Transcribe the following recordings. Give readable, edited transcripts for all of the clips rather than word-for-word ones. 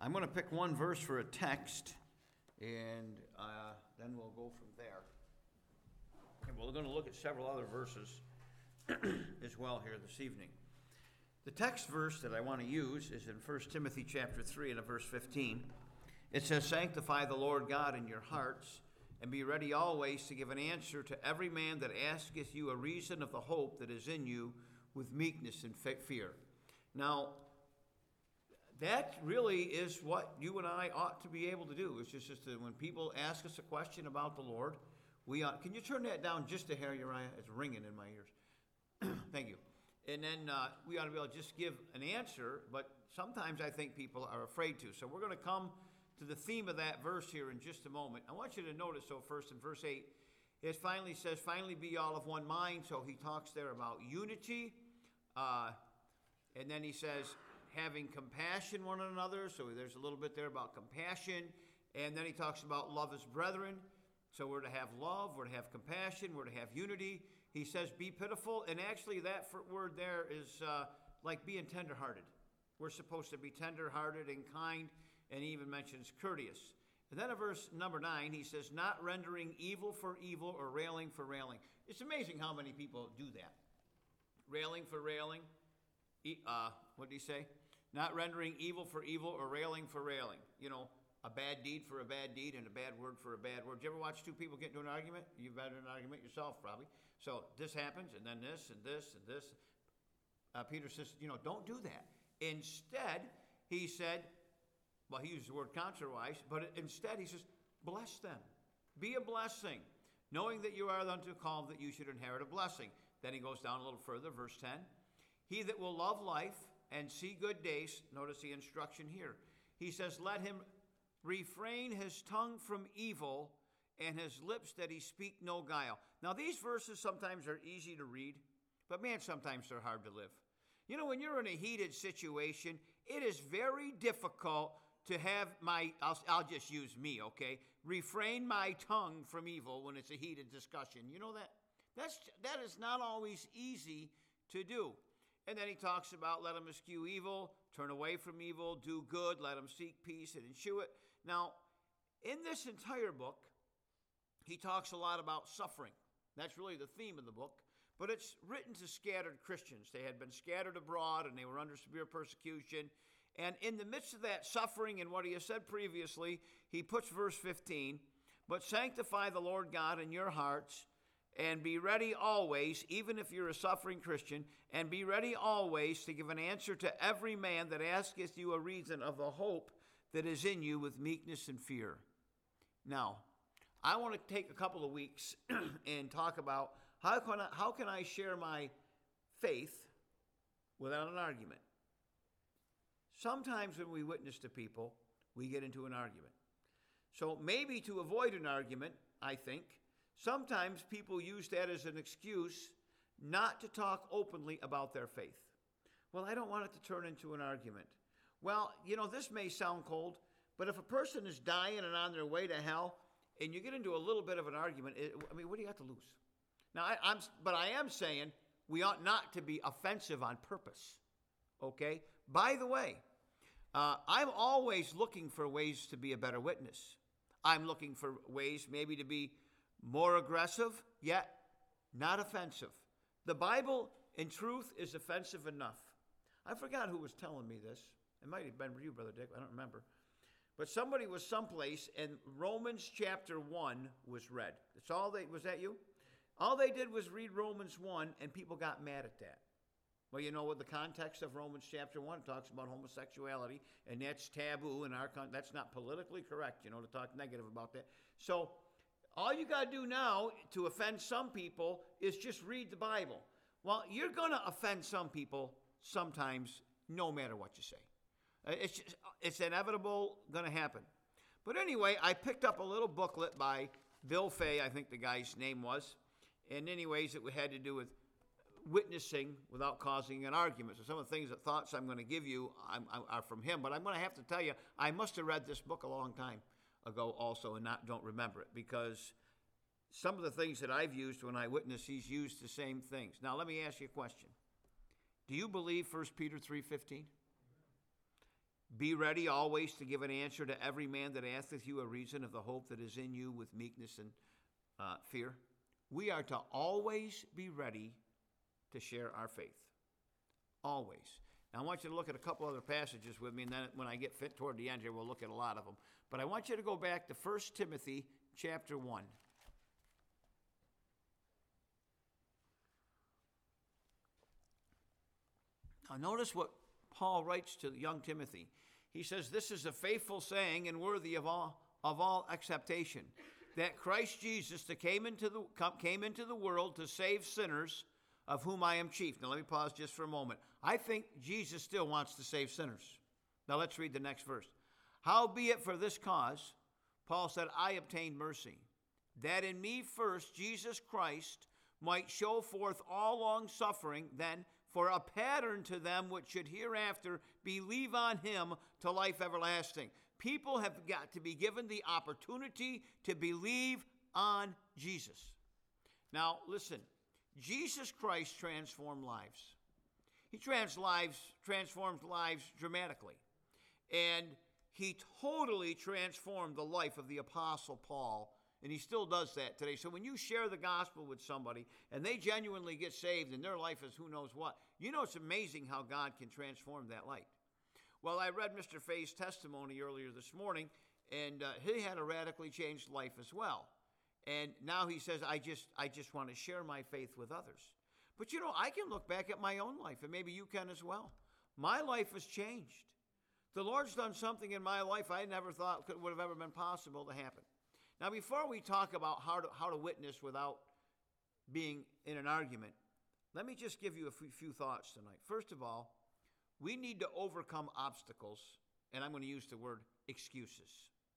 I'm going to pick one verse for a text, and then we'll go from there. And we're going to look at several other verses as well here this evening. The text verse that I want to use is in 1 Timothy chapter 3 and verse 15. It says, "Sanctify the Lord God in your hearts, and be ready always to give an answer to every man that asketh you a reason of the hope that is in you with meekness and fear." Now, that really is what you and I ought to be able to do. It's just that when people ask us a question about the Lord, we ought... Can you turn that down just a hair, Uriah? It's ringing in my ears. Thank you. And then we ought to be able to just give an answer, but sometimes I think people are afraid to. So we're going to come to the theme of that verse here in just a moment. I want you to notice, so first in verse 8, it finally says, "Finally be all of one mind." So he talks there about unity. And then he says, having compassion one on another. So there's a little bit there about compassion. And then he talks about love as brethren. So we're to have love, we're to have compassion, we're to have unity. He says, be pitiful. And actually that word there is like being tenderhearted. We're supposed to be tenderhearted and kind, and he even mentions courteous. And then in verse number 9, he says, not rendering evil for evil or railing for railing. It's amazing how many people do that. Railing for railing. What did he say? Not rendering evil for evil or railing for railing. You know, a bad deed for a bad deed and a bad word for a bad word. Did you ever watch two people get into an argument? You've had an argument yourself, probably. So this happens, and then this, and this, and this. Peter says, don't do that. Instead, he said, well, he used the word contrariwise, but instead he says, bless them. Be a blessing, knowing that you are unto called that you should inherit a blessing. Then he goes down a little further, verse 10. He that will love life and see good days, notice the instruction here. He says, let him refrain his tongue from evil and his lips that he speak no guile. Now, these verses sometimes are easy to read, but man, sometimes they're hard to live. When you're in a heated situation, it is very difficult to have I'll just use me, okay? Refrain my tongue from evil when it's a heated discussion. You know that? That is not always easy to do. And then he talks about let him eschew evil, turn away from evil, do good, let him seek peace and ensue it. Now, in this entire book, he talks a lot about suffering. That's really the theme of the book. But it's written to scattered Christians. They had been scattered abroad and they were under severe persecution. And in the midst of that suffering and what he has said previously, he puts verse 15, but sanctify the Lord God in your hearts, and be ready always, even if you're a suffering Christian, and be ready always to give an answer to every man that asketh you a reason of the hope that is in you with meekness and fear. Now, I want to take a couple of weeks and talk about how can I share my faith without an argument. Sometimes when we witness to people, we get into an argument. So maybe to avoid an argument, I think, sometimes people use that as an excuse not to talk openly about their faith. Well, I don't want it to turn into an argument. Well, this may sound cold, but if a person is dying and on their way to hell, and you get into a little bit of an argument, what do you got to lose? Now, I am saying we ought not to be offensive on purpose, okay? By the way, I'm always looking for ways to be a better witness. I'm looking for ways maybe to be more aggressive, yet not offensive. The Bible, in truth, is offensive enough. I forgot who was telling me this. It might have been you, Brother Dick. I don't remember. But somebody was someplace, and Romans chapter 1 was read. Was that you? All they did was read Romans 1, and people got mad at that. Well, you know what the context of Romans chapter 1 talks about homosexuality, and that's taboo in our country. That's not politically correct, to talk negative about that. So all you got to do now to offend some people is just read the Bible. Well, you're going to offend some people sometimes, no matter what you say. It's inevitable, going to happen. But anyway, I picked up a little booklet by Bill Fay, I think the guy's name was. And anyways, it had to do with witnessing without causing an argument. So some of the thoughts I'm going to give you are from him. But I'm going to have to tell you, I must have read this book a long time ago also and don't remember it, because some of the things that I've used when I witness, he's used the same things. Now, let me ask you a question. Do you believe 1 Peter 3:15? Be ready always to give an answer to every man that asketh you a reason of the hope that is in you with meekness and fear. We are to always be ready to share our faith. Always. Now, I want you to look at a couple other passages with me, and then when I get fit toward the end here, we'll look at a lot of them. But I want you to go back to 1 Timothy chapter 1. Now, notice what Paul writes to young Timothy. He says, this is a faithful saying and worthy of all acceptation, that Christ Jesus came into the world to save sinners, of whom I am chief. Now, let me pause just for a moment. I think Jesus still wants to save sinners. Now, let's read the next verse. Howbeit for this cause, Paul said, I obtained mercy, that in me first Jesus Christ might show forth all long suffering, then for a pattern to them which should hereafter believe on him to life everlasting. People have got to be given the opportunity to believe on Jesus. Now, listen, Jesus Christ transformed lives. He transformed lives dramatically. And he totally transformed the life of the Apostle Paul, and he still does that today. So when you share the gospel with somebody and they genuinely get saved and their life is who knows what, you know it's amazing how God can transform that life. Well, I read Mr. Fay's testimony earlier this morning, and he had a radically changed life as well. And now he says, I just want to share my faith with others. But you know, I can look back at my own life, and maybe you can as well. My life has changed. The Lord's done something in my life I never thought would have ever been possible to happen. Now, before we talk about how to witness without being in an argument, let me just give you a few thoughts tonight. First of all, we need to overcome obstacles, and I'm going to use the word excuses.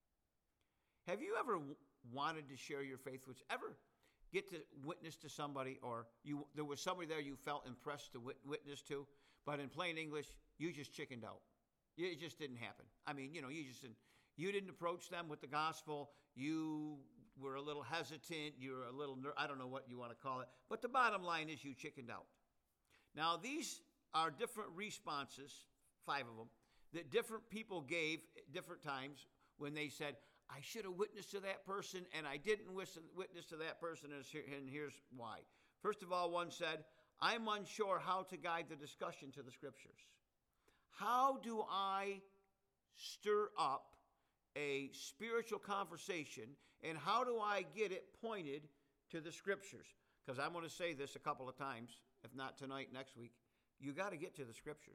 Have you ever wanted to share your faith? Ever get to witness to somebody, or there was somebody there you felt impressed to witness to, but in plain English, you just chickened out? It just didn't happen. I mean, you didn't approach them with the gospel. You were a little hesitant. You were a little, I don't know what you want to call it. But the bottom line is you chickened out. Now, these are different responses, 5 of them, that different people gave at different times when they said, I should have witnessed to that person, and I didn't witness to that person, and here's why. First of all, one said, I'm unsure how to guide the discussion to the Scriptures. How do I stir up a spiritual conversation, and how do I get it pointed to the Scriptures? Because I'm going to say this a couple of times, if not tonight, next week. You got to get to the Scriptures.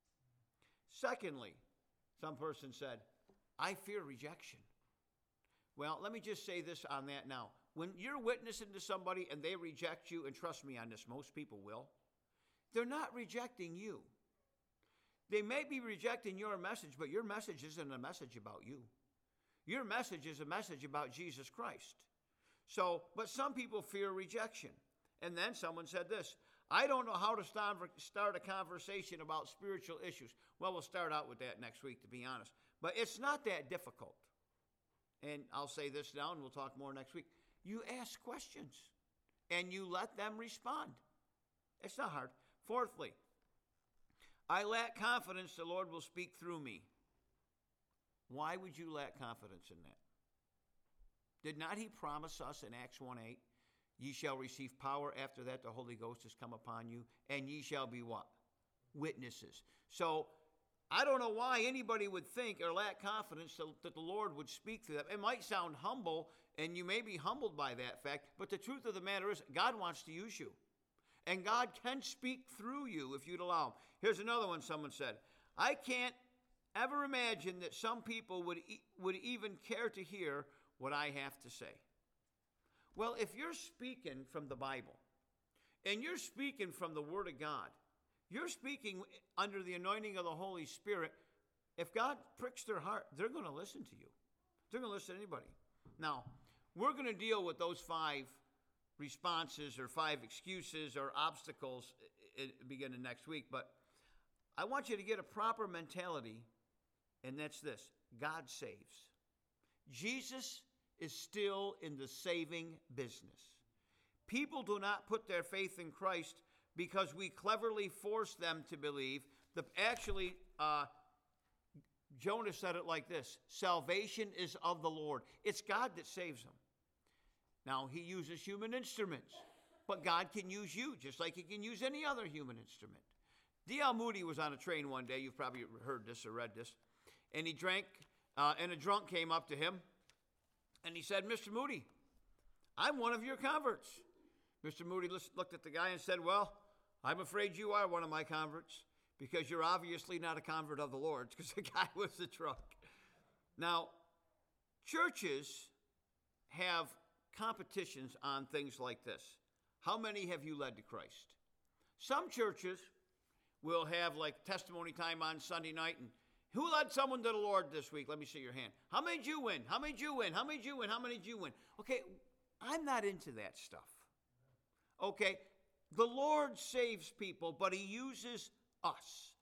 Secondly, some person said, I fear rejection. Well, let me just say this on that now. When you're witnessing to somebody and they reject you, and trust me on this, most people will, they're not rejecting you. They may be rejecting your message, but your message isn't a message about you. Your message is a message about Jesus Christ. So, but some people fear rejection. And then someone said this, I don't know how to start a conversation about spiritual issues. Well, we'll start out with that next week, to be honest. But it's not that difficult. And I'll say this now, and we'll talk more next week. You ask questions, and you let them respond. It's not hard. Fourthly, I lack confidence the Lord will speak through me. Why would you lack confidence in that? Did not he promise us in Acts 1:8, ye shall receive power, after that the Holy Ghost has come upon you, and ye shall be what? Witnesses. So I don't know why anybody would think or lack confidence that the Lord would speak through them. It might sound humble, and you may be humbled by that fact, but the truth of the matter is God wants to use you. And God can speak through you if you'd allow him. Here's another one someone said. I can't ever imagine that some people would even care to hear what I have to say. Well, if you're speaking from the Bible, and you're speaking from the Word of God, you're speaking under the anointing of the Holy Spirit, if God pricks their heart, they're going to listen to you. They're going to listen to anybody. Now, we're going to deal with those 5 responses or 5 excuses or obstacles beginning next week, but I want you to get a proper mentality, and that's this: God saves. Jesus is still in the saving business. People do not put their faith in Christ because we cleverly force them to believe. Actually, Jonah said it like this: salvation is of the Lord. It's God that saves them. Now, he uses human instruments, but God can use you just like he can use any other human instrument. D.L. Moody was on a train one day. You've probably heard this or read this. And he drank, and a drunk came up to him, and he said, Mr. Moody, I'm one of your converts. Mr. Moody looked at the guy and said, well, I'm afraid you are one of my converts, because you're obviously not a convert of the Lord's, because the guy was a drunk. Now, churches have competitions on things like this. How many have you led to Christ? Some churches will have like testimony time on Sunday night, and who led someone to the Lord this week? Let me see your hand. How many did you win? How many did you win? How many did you win? How many did you win? Okay, I'm not into that stuff. Okay, the Lord saves people, but he uses us.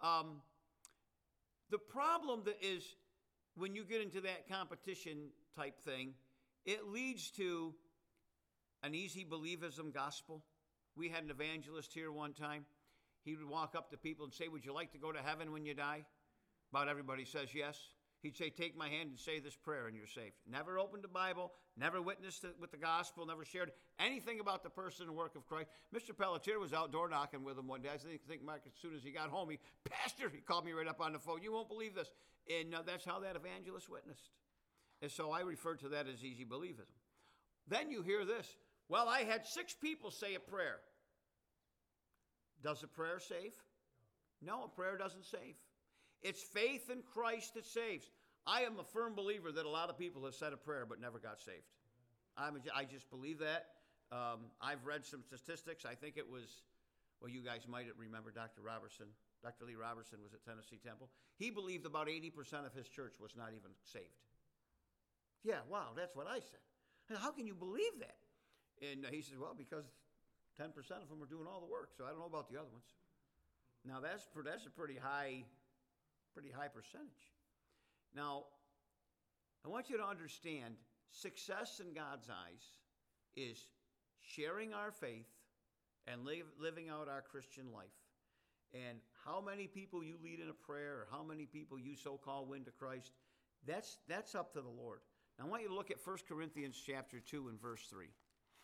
The problem that is when you get into that competition type thing, it leads to an easy believism gospel. We had an evangelist here one time. He would walk up to people and say, would you like to go to heaven when you die? About everybody says yes. He'd say, take my hand and say this prayer and you're saved. Never opened the Bible, never witnessed it with the gospel, never shared anything about the person and work of Christ. Mr. Pelletier was out door knocking with him one day. I think Mark, as soon as he got home, Pastor, he called me right up on the phone. You won't believe this. And that's how that evangelist witnessed. And so I refer to that as easy believism. Then you hear this. Well, I had 6 people say a prayer. Does a prayer save? No, a prayer doesn't save. It's faith in Christ that saves. I am a firm believer that a lot of people have said a prayer but never got saved. I just believe that. I've read some statistics. I think it was, well, you guys might remember Dr. Robertson. Dr. Lee Robertson was at Tennessee Temple. He believed about 80% of his church was not even saved. Yeah, wow, that's what I said. And how can you believe that? And he says, well, because 10% of them are doing all the work, so I don't know about the other ones. Now, that's a pretty high percentage. Now, I want you to understand, success in God's eyes is sharing our faith and living out our Christian life. And how many people you lead in a prayer or how many people you so-called win to Christ, that's up to the Lord. Now, I want you to look at 1 Corinthians chapter 2 and verse 3.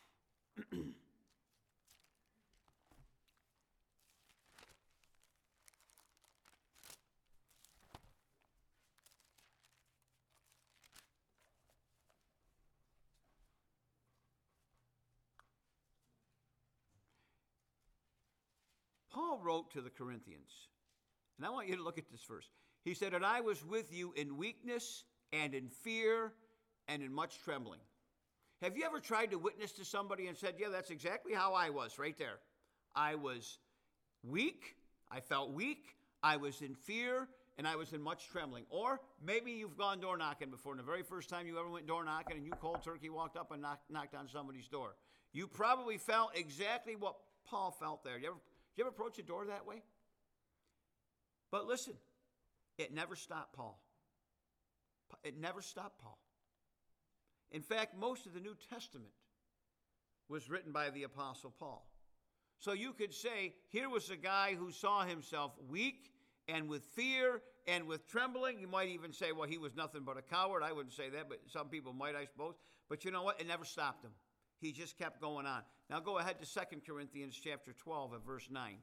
Paul wrote to the Corinthians, and I want you to look at this verse. He said, and I was with you in weakness and in fear and in much trembling. Have you ever tried to witness to somebody and said, yeah, that's exactly how I was right there. I was weak, I felt weak, I was in fear, and I was in much trembling. Or maybe you've gone door knocking before, and the very first time you ever went door knocking and you cold turkey walked up and knocked on somebody's door. You probably felt exactly what Paul felt there. You ever approach a door that way? But listen, it never stopped Paul. It never stopped Paul. In fact, most of the New Testament was written by the Apostle Paul. So you could say, here was a guy who saw himself weak and with fear and with trembling. You might even say, well, he was nothing but a coward. I wouldn't say that, but some people might, I suppose. But you know what? It never stopped him. He just kept going on. Now go ahead to 2 Corinthians chapter 12 and verse 9.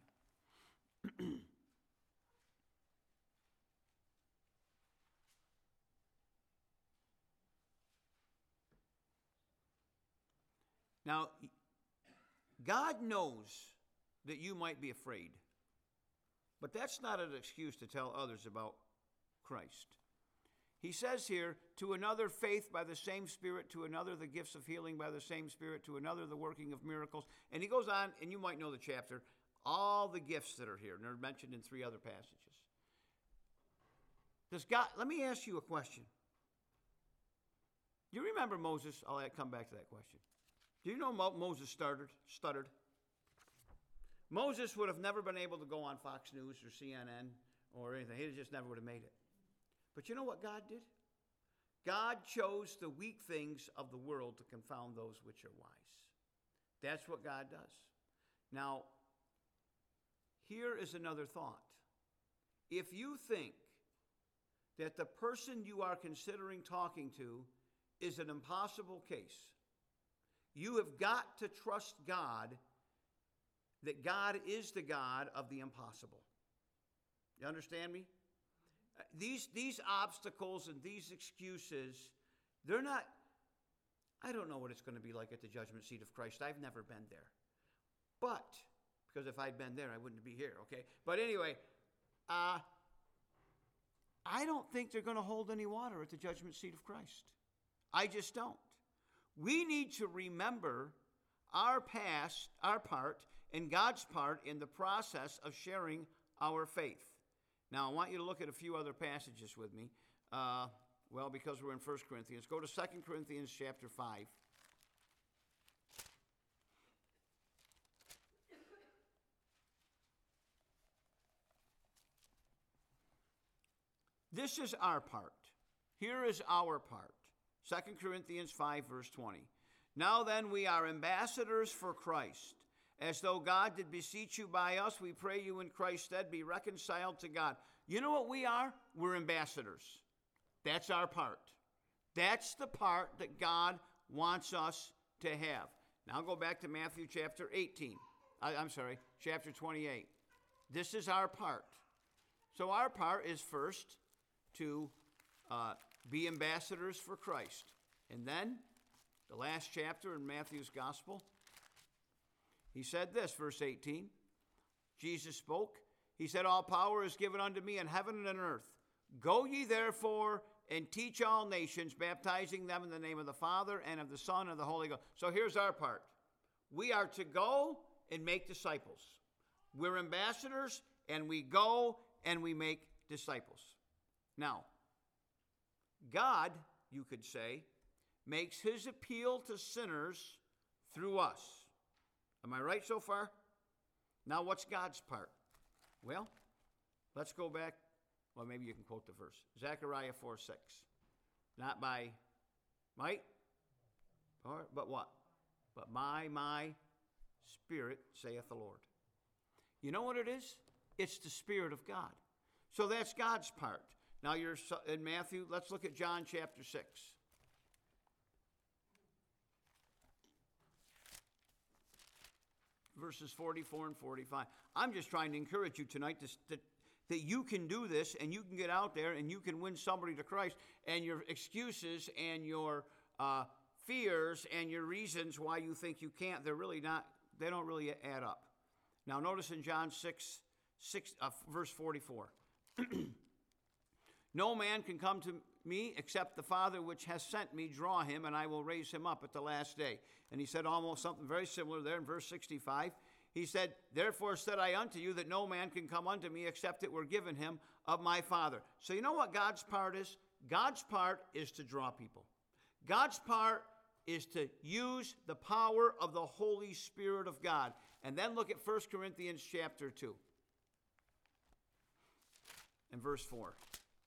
Now, God knows that you might be afraid, but that's not an excuse to tell others about Christ. He says here, to another faith by the same Spirit, to another the gifts of healing by the same Spirit, to another the working of miracles. And he goes on, and you might know the chapter, all the gifts that are here, and they're mentioned in 3 other passages. Let me ask you a question. Do you remember Moses? I'll come back to that question. Do you know Moses stuttered? Moses would have never been able to go on Fox News or CNN or anything. He just never would have made it. But you know what God did? God chose the weak things of the world to confound those which are wise. That's what God does. Now, here is another thought. If you think that the person you are considering talking to is an impossible case. You have got to trust God, that God is the God of the impossible. You understand me? These obstacles and these excuses, they're not, I don't know what it's going to be like at the judgment seat of Christ. I've never been there. But, because if I'd been there, I wouldn't be here, okay? But anyway, I don't think they're going to hold any water at the judgment seat of Christ. I just don't. We need to remember our past, our part, and God's part in the process of sharing our faith. Now, I want you to look at a few other passages with me. Because we're in 1 Corinthians. Go to 2 Corinthians chapter 5. This is our part. Here is our part. 2 Corinthians 5, verse 20. Now then, we are ambassadors for Christ. As though God did beseech you by us, we pray you in Christ's stead, be reconciled to God. You know what we are? We're ambassadors. That's our part. That's the part that God wants us to have. Now go back to Matthew chapter 28. This is our part. So our part is first to be ambassadors for Christ. And then, the last chapter in Matthew's gospel, he said this, verse 18. Jesus spoke. He said, all power is given unto me in heaven and on earth. Go ye therefore and teach all nations, baptizing them in the name of the Father and of the Son and of the Holy Ghost. So here's our part. We are to go and make disciples. We're ambassadors, and we go and we make disciples. Now, God, you could say, makes his appeal to sinners through us. Am I right so far? Now, what's God's part? Well, let's go back. Well, maybe you can quote the verse. Zechariah 4:6. Not by might, but what? But my spirit, saith the Lord. You know what it is? It's the Spirit of God. So that's God's part. Now you're in Matthew. Let's look at John chapter 6. Verses 44 and 45. I'm just trying to encourage you tonight that you can do this, and you can get out there and you can win somebody to Christ, and your excuses and your fears and your reasons why you think you can't, they don't really add up. Now notice in John 6, verse 44. No man can come to me except the Father which has sent me draw him, and I will raise him up at the last day. And he said almost something very similar there in verse 65. He said, therefore said I unto you that no man can come unto me except it were given him of my Father. So you know what God's part is? God's part is to draw people. God's part is to use the power of the Holy Spirit of God. And then look at 1 Corinthians chapter 2 and verse 4.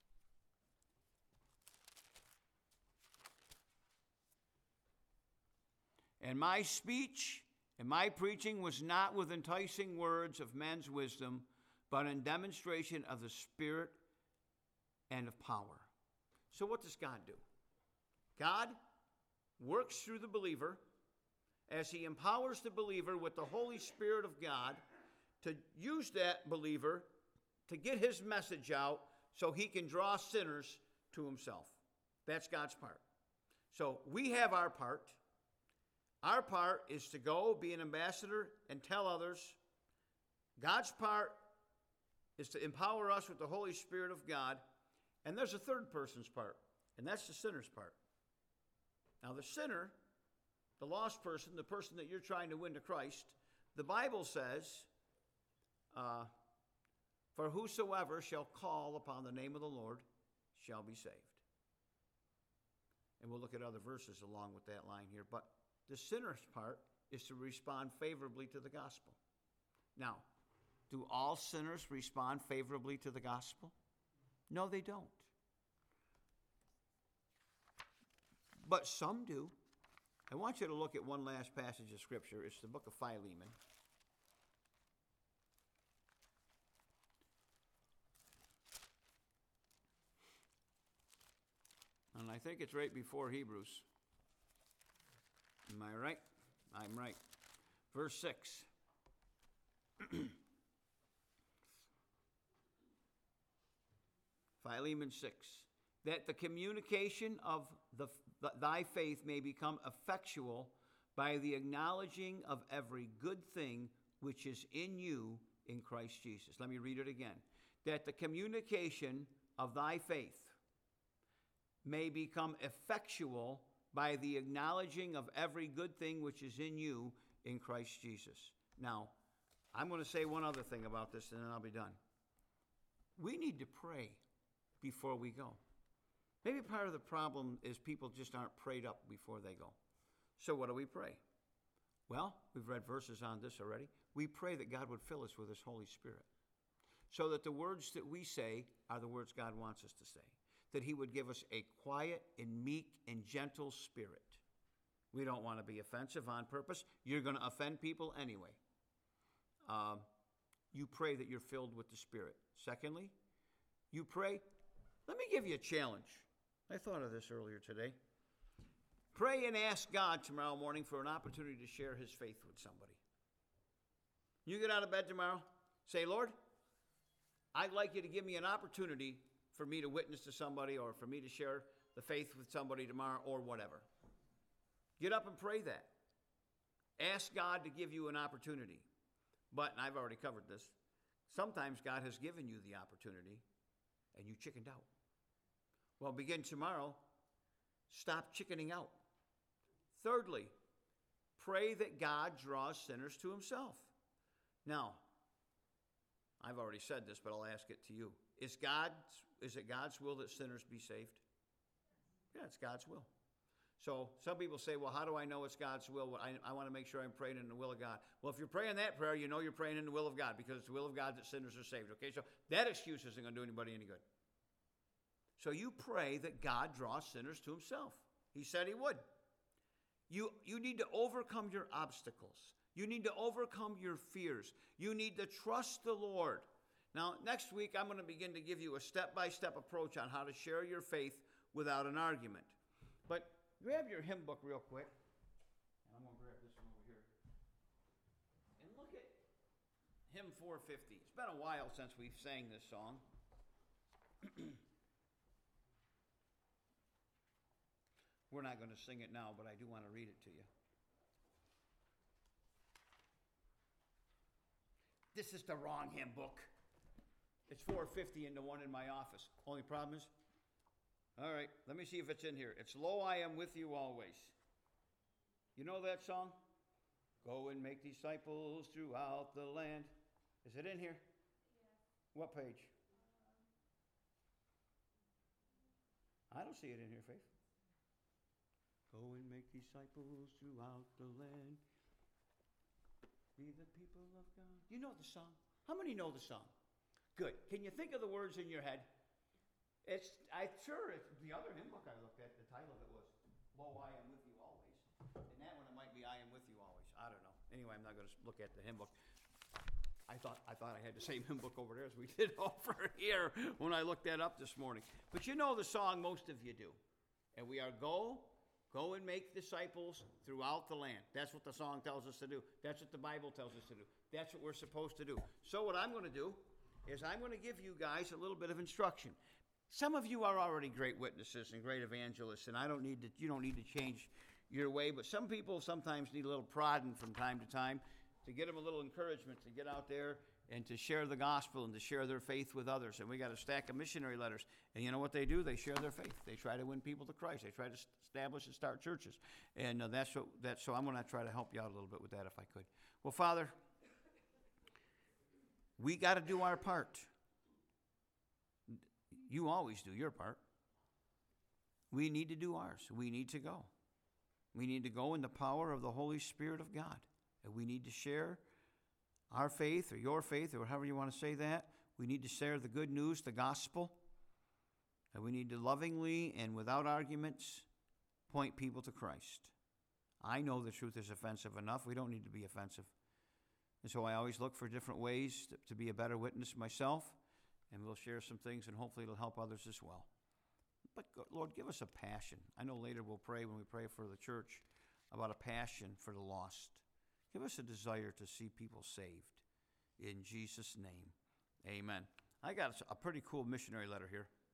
And my speech and my preaching was not with enticing words of men's wisdom, but in demonstration of the Spirit and of power. So what does God do? God works through the believer as he empowers the believer with the Holy Spirit of God to use that believer to get his message out so he can draw sinners to himself. That's God's part. So we have our part. Our part is to go, be an ambassador, and tell others. God's part is to empower us with the Holy Spirit of God. And there's a third person's part, and that's the sinner's part. Now, the sinner, the lost person, the person that you're trying to win to Christ, the Bible says, for whosoever shall call upon the name of the Lord shall be saved. And we'll look at other verses along with that line here, but the sinner's part is to respond favorably to the gospel. Now, do all sinners respond favorably to the gospel? No, they don't. But some do. I want you to look at one last passage of Scripture. It's the book of Philemon. I think it's right before Hebrews. Am I right? I'm right. Verse 6. Philemon 6. That the communication of thy faith may become effectual by the acknowledging of every good thing which is in you in Christ Jesus. Let me read it again. That the communication of thy faith may become effectual by the acknowledging of every good thing which is in you in Christ Jesus. Now, I'm going to say one other thing about this, and then I'll be done. We need to pray before we go. Maybe part of the problem is people just aren't prayed up before they go. So what do we pray? Well, we've read verses on this already. We pray that God would fill us with His Holy Spirit, so that the words that we say are the words God wants us to say. That He would give us a quiet and meek and gentle spirit. We don't want to be offensive on purpose. You're going to offend people anyway. You pray that you're filled with the Spirit. Secondly, you pray. Let me give you a challenge. I thought of this earlier today. Pray and ask God tomorrow morning for an opportunity to share His faith with somebody. You get out of bed tomorrow, say, Lord, I'd like you to give me an opportunity for me to witness to somebody or for me to share the faith with somebody tomorrow or whatever. Get up and pray that. Ask God to give you an opportunity. But, and I've already covered this, sometimes God has given you the opportunity and you chickened out. Well, begin tomorrow, stop chickening out. Thirdly, pray that God draws sinners to Himself. Now, I've already said this, but I'll ask it to you. Is it God's will that sinners be saved? Yeah, it's God's will. So some people say, well, how do I know it's God's will? I want to make sure I'm praying in the will of God. Well, if you're praying that prayer, you know you're praying in the will of God, because it's the will of God that sinners are saved. Okay, so that excuse isn't going to do anybody any good. So you pray that God draws sinners to Himself. He said He would. You need to overcome your obstacles. You need to overcome your fears. You need to trust the Lord. Now, next week, I'm going to begin to give you a step-by-step approach on how to share your faith without an argument. But grab your hymn book real quick. And I'm going to grab this one over here. And look at hymn 450. It's been a while since we've sang this song. We're not going to sing it now, but I do want to read it to you. This is the wrong hymn book. It's 450 in the one in my office. Only problem is, all right, let me see if it's in here. It's Lo, I Am With You Always. You know that song? Go and make disciples throughout the land. Is it in here? Yeah. What page? I don't see it in here, Faith. Go and make disciples throughout the land. Be the people of God. You know the song? How many know the song? Good. Can you think of the words in your head? It's the other hymn book I looked at, the title of it was, Lo, I Am With You Always. And that one, it might be I Am With You Always. I don't know. Anyway, I'm not going to look at the hymn book. I thought I had the same hymn book over there as we did over here when I looked that up this morning. But you know the song, most of you do. And we are go and make disciples throughout the land. That's what the song tells us to do. That's what the Bible tells us to do. That's what we're supposed to do. So what I'm going to do is I'm going to give you guys a little bit of instruction. Some of you are already great witnesses and great evangelists, and you don't need to change your way, but some people sometimes need a little prodding from time to time to get them a little encouragement to get out there and to share the gospel and to share their faith with others. And we got a stack of missionary letters. And you know what they do? They share their faith. They try to win people to Christ. They try to establish and start churches. And so I'm going to try to help you out a little bit with that if I could. Well, Father, we got to do our part. You always do your part. We need to do ours. We need to go. We need to go in the power of the Holy Spirit of God. And we need to share our faith or your faith or however you want to say that. We need to share the good news, the gospel. And we need to lovingly and without arguments point people to Christ. I know the truth is offensive enough. We don't need to be offensive. And so I always look for different ways to be a better witness myself. And we'll share some things and hopefully it'll help others as well. But Lord, give us a passion. I know later we'll pray when we pray for the church about a passion for the lost. Give us a desire to see people saved. In Jesus' name, amen. I got a pretty cool missionary letter here.